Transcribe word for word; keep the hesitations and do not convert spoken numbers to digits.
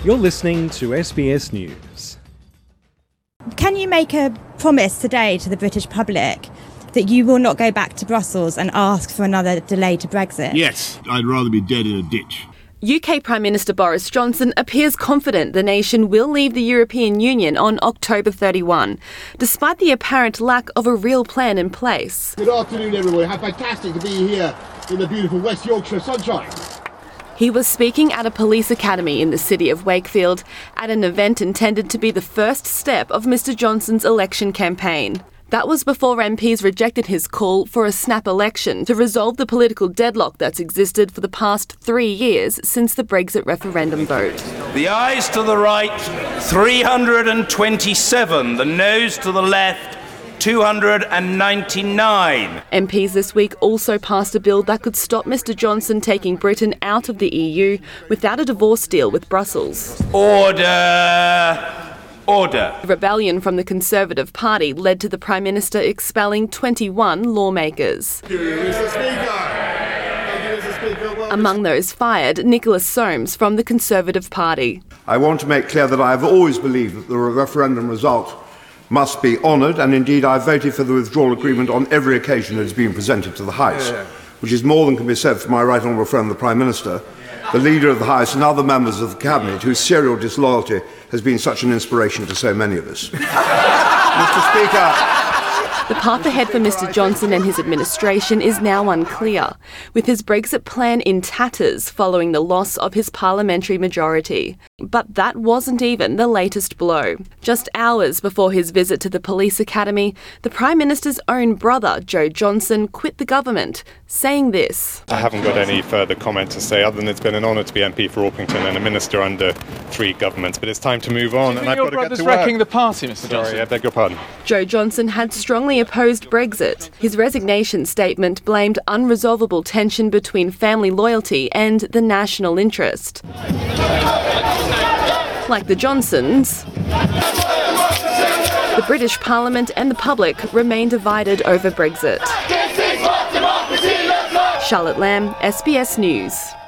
You're listening to S B S News. Can you make a promise today to the British public that you will not go back to Brussels and ask for another delay to Brexit? Yes, I'd rather be dead in a ditch. U K Prime Minister Boris Johnson appears confident the nation will leave the European Union on October thirty-first, despite the apparent lack of a real plan in place. Good afternoon, everyone. How fantastic to be here in the beautiful West Yorkshire sunshine. He was speaking at a police academy in the city of Wakefield at an event intended to be the first step of Mr Johnson's election campaign. That was before M Ps rejected his call for a snap election to resolve the political deadlock that's existed for the past three years since the Brexit referendum vote. The ayes to the right, three hundred twenty-seven. The noes to the left, two hundred ninety-nine. M Ps this week also passed a bill that could stop Mr Johnson taking Britain out of the E U without a divorce deal with Brussels. Order! Order. The rebellion from the Conservative Party led to the Prime Minister expelling twenty-one lawmakers. Among those fired, Nicholas Soames from the Conservative Party. I want to make clear that I have always believed that the referendum result must be honoured, and indeed I voted for the withdrawal agreement on every occasion it has been presented to the House, yeah. which is more than can be said for my right honourable friend, the Prime Minister, the Leader of the House and other members of the Cabinet whose serial disloyalty has been such an inspiration to so many of us. Mister Speaker, the path ahead for Mr Johnson and his administration is now unclear, with his Brexit plan in tatters following the loss of his parliamentary majority. But that wasn't even the latest blow. Just hours before his visit to the police academy, the Prime Minister's own brother, Joe Johnson, quit the government, saying this. I haven't got any further comment to say other than it's been an honour to be M P for Orpington and a minister under three governments, but it's time to move on. And I've your got to get brother's to work. wrecking the party, Mister Johnson. Sorry, I beg your pardon. Joe Johnson had strongly opposed Brexit. His resignation statement blamed unresolvable tension between family loyalty and the national interest. Like the Johnsons, the British Parliament and the public remain divided over Brexit. Charlotte Lamb, S B S News.